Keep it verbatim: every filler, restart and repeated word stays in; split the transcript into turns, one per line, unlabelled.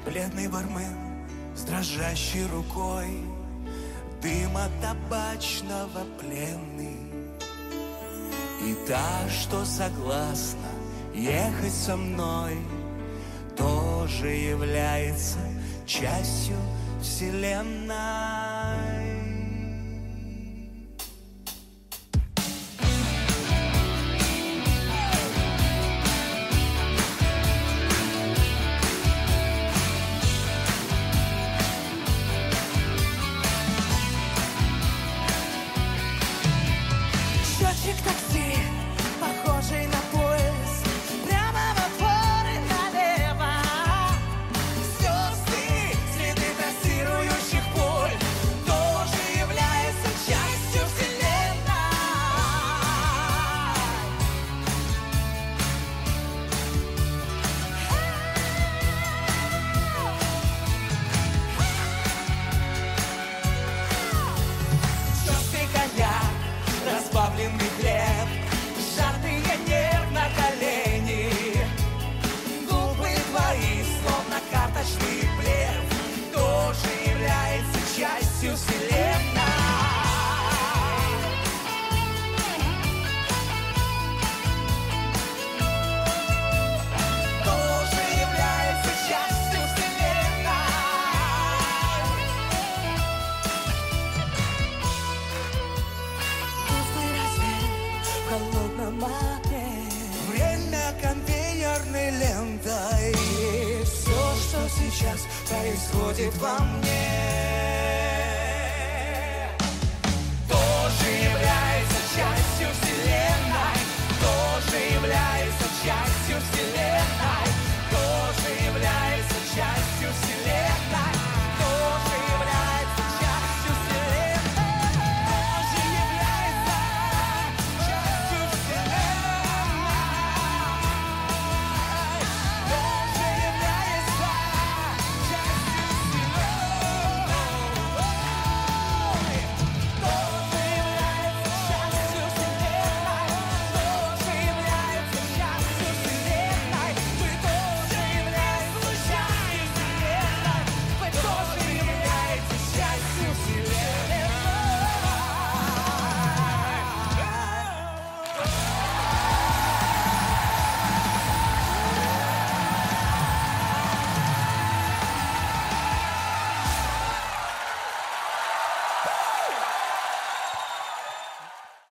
Бледный бармен с дрожащей рукой, дыма табачного пленный. И та, что согласна ехать со мной, тоже является частью вселенной.
Счетчик такси, похожий на поезд, прямо в опоры налево. Звезды, следы трассирующих пуль, тоже является частью вселенной. Чёрствый коньяк, разбавленный хлеб, жадный нерв на колени. Губы твои, словно карточный блеф, тоже является частью вселенной. Тоже является частью вселенной. Пустый рассвет в холодном окне,
Время конвейерной лентой.
и все, что сейчас происходит во мне.